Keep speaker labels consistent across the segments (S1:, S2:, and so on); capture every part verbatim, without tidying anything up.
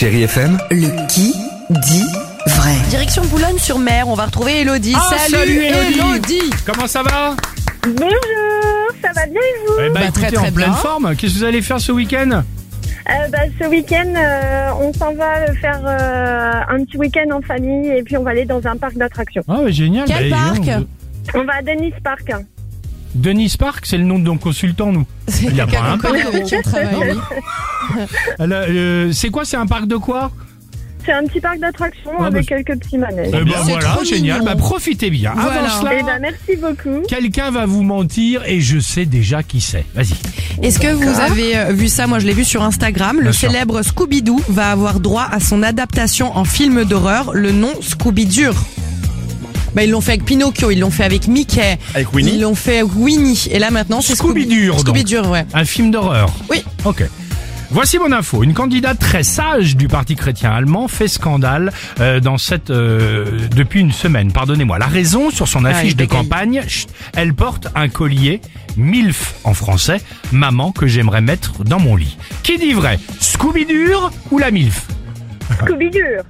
S1: Chérie F M,
S2: Le qui dit vrai.
S3: Direction Boulogne-sur-Mer, on va retrouver Elodie.
S4: Ah,
S3: salut,
S4: salut Elodie.
S3: Elodie.
S4: Comment ça va?
S5: Bonjour, ça va bien et vous?
S4: Eh ben,
S3: Bah,
S4: écoutez,
S3: très, très
S4: en pleine
S3: bien.
S4: forme. Qu'est-ce que vous allez faire ce week-end?
S5: euh, bah, Ce week-end, euh, on s'en va faire euh, un petit week-end en famille et puis on va aller dans un parc d'attractions.
S4: Ah ouais, génial.
S3: Quel
S4: Bah,
S3: parc?
S4: dis donc,
S5: On va à Dennis Park.
S4: Denis Park, c'est le nom de nos consultants, nous.
S3: C'est
S4: Il y a
S3: quelqu'un
S4: pas un
S3: qu'on connaît
S4: parc.
S3: avec qui on travaille, oui.
S4: Elle a- euh, c'est quoi? C'est un parc de quoi?
S5: C'est un petit parc d'attractions
S4: Ah,
S5: avec
S4: bah,
S5: quelques petits manèges.
S4: Eh ben,
S3: C'est
S4: voilà,
S3: trop
S4: génial.
S3: mignon.
S4: Bah, profitez bien.
S3: Voilà.
S4: Avant cela,
S5: Eh ben, merci beaucoup.
S4: quelqu'un va vous mentir et je sais déjà qui c'est. Vas-y.
S3: Est-ce que vous avez euh, vu ça? Moi, je l'ai vu sur Instagram. Le
S4: Bien sûr.
S3: célèbre Scooby-Doo va avoir droit à son adaptation en film d'horreur, le nom Scooby-Dur. Bah, ils l'ont fait avec Pinocchio, ils l'ont fait avec Mickey.
S1: Avec Winnie.
S3: Ils l'ont fait avec Winnie. Et là, maintenant, c'est Scooby-
S4: Scooby-Dur, donc.
S3: Scooby-Dur, ouais.
S4: Un film d'horreur.
S3: Oui.
S4: Ok. Voici mon info. Une candidate très sage du parti chrétien allemand fait scandale euh, dans cette euh, depuis une semaine. Pardonnez-moi. La raison, sur son affiche
S3: il
S4: de
S3: bégaye.
S4: campagne, chut, elle porte un collier MILF en français, maman que j'aimerais mettre dans mon lit. Qui dit vrai? Scooby-Dur ou la MILF?
S5: Scooby-Dur.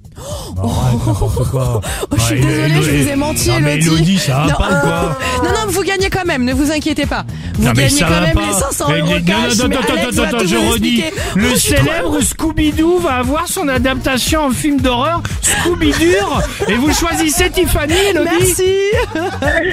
S4: N'importe quoi.
S3: Oh, je suis désolée, je vous ai menti,
S4: non, mais
S3: Elodie.
S4: Elodie, ça va
S3: Non,
S4: pas ou quoi?
S3: Non, non, vous gagnez quand même, ne vous inquiétez pas. Vous
S4: Non, mais
S3: gagnez
S4: ça
S3: quand
S4: va
S3: même
S4: pas.
S3: les cinq cents
S4: Mais-
S3: euros
S4: non,
S3: cash.
S4: non,
S3: mais
S4: attends,
S3: Alex
S4: attends,
S3: va
S4: attends,
S3: tout
S4: je
S3: vous
S4: redis.
S3: expliquer.
S4: Le
S3: Oh, je suis trop
S4: célèbre
S3: heureuse.
S4: Scooby-Doo va avoir son adaptation en film d'horreur Scooby-Dur. Et vous choisissez Tiffany, Elodie?
S3: Merci.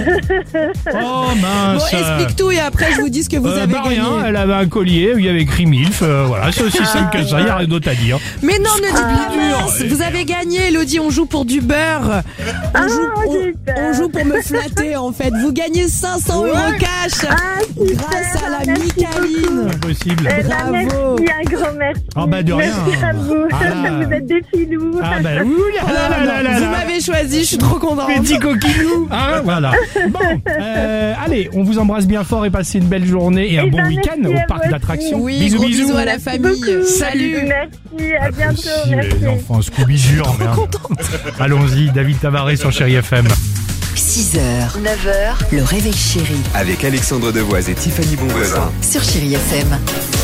S4: Oh
S3: Bon,
S4: mince.
S3: explique tout et après je vous dis ce que vous
S4: Euh,
S3: avez
S4: bah
S3: gagné.
S4: rien, elle avait un collier où il y avait écrit MILF. euh, voilà, c'est aussi simple que ça, il n'y a rien d'autre à dire.
S3: Mais non, ne dites pas
S4: Scooby-Dur.
S3: mince. Vous avez gagné, Elodie, on joue pour du beurre. On,
S5: Ah,
S3: joue, on-
S5: super.
S3: on joue pour me flatter en fait. Vous gagnez cinq cents euros cash
S5: Ah, super.
S3: grâce à la
S5: Merci
S3: Micaline.
S4: Impossible.
S5: Eh ben,
S3: Bravo.
S5: merci, un grand merci.
S4: Ah, bah, de rien.
S5: Merci à vous.
S4: Ah, là.
S5: Vous êtes des filous.
S4: Ah ben, ouh là là là là là
S3: Vous
S4: là.
S3: m'avez choisi, je suis trop contente.
S4: Petit coquinou, hein, voilà. Bon, euh, allez, on vous embrasse bien fort et passez une belle journée et un
S5: Eh
S4: bon
S5: ben,
S4: week-end
S5: merci
S4: au
S5: à
S4: parc
S5: vous
S4: d'attractions.
S3: Oui,
S4: bisous,
S3: gros
S4: bisous.
S3: bisous à la
S5: Merci
S3: famille.
S5: beaucoup.
S3: Salut.
S5: Merci, à
S4: Ah,
S5: bientôt.
S4: possible,
S5: Merci.
S4: les enfants, Scooby-Dur, merde. Allons-y, David Tavares sur Chérie F M.
S2: six heures, neuf heures, le réveil chéri
S1: avec Alexandre Devoise et Tiffany Bonvoisin.
S2: sur Chérie F M.